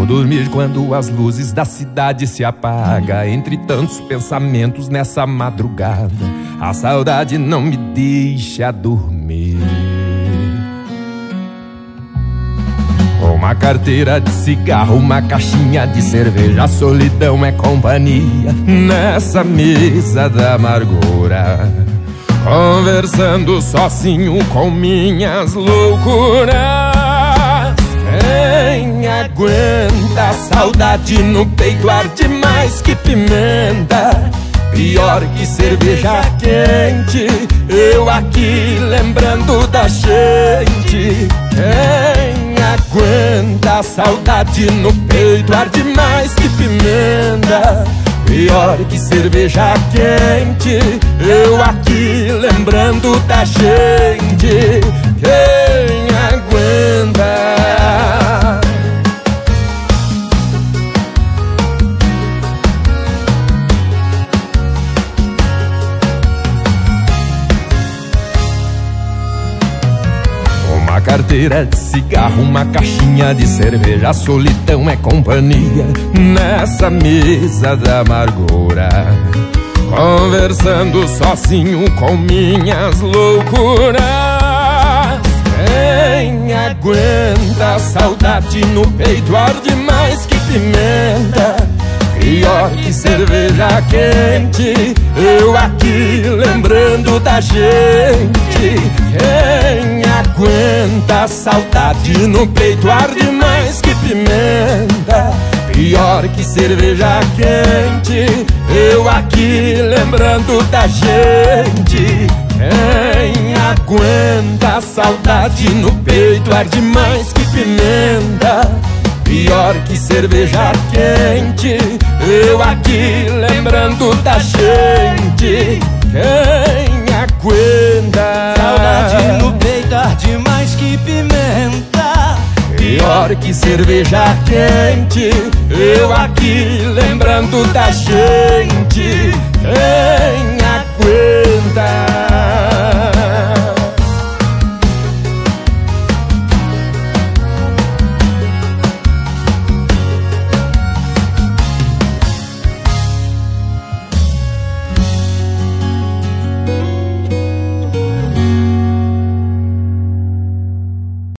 dormir quando as luzes da cidade se apagam. Entre tantos pensamentos nessa madrugada, a saudade não me deixa dormir. Uma carteira de cigarro, uma caixinha de cerveja, a solidão é companhia nessa mesa da amargura. Conversando sozinho com minhas loucuras. Quem aguenta a saudade no peito arde mais que pimenta, pior que cerveja quente, eu aqui lembrando da gente. Quem aguenta a saudade no peito arde mais que pimenta, pior que cerveja quente, eu aqui lembrando da gente. Quem aguenta? Uma carteira de cigarro, uma caixinha de cerveja, a solidão é companhia nessa mesa da amargura. Conversando sozinho com minhas loucuras. Quem aguenta a saudade no peito arde mais que pimenta, pior que cerveja quente, eu aqui lembrando da gente. Quem aguenta a saudade no peito arde mais que pimenta, pior que cerveja quente, eu aqui lembrando da gente. Quem aguenta a saudade no peito arde mais que pimenta, pior que cerveja quente, eu aqui lembrando da gente. Quem aguenta? Saudade no peito arde mais que pimenta, pior que cerveja quente, eu aqui lembrando da gente. Quem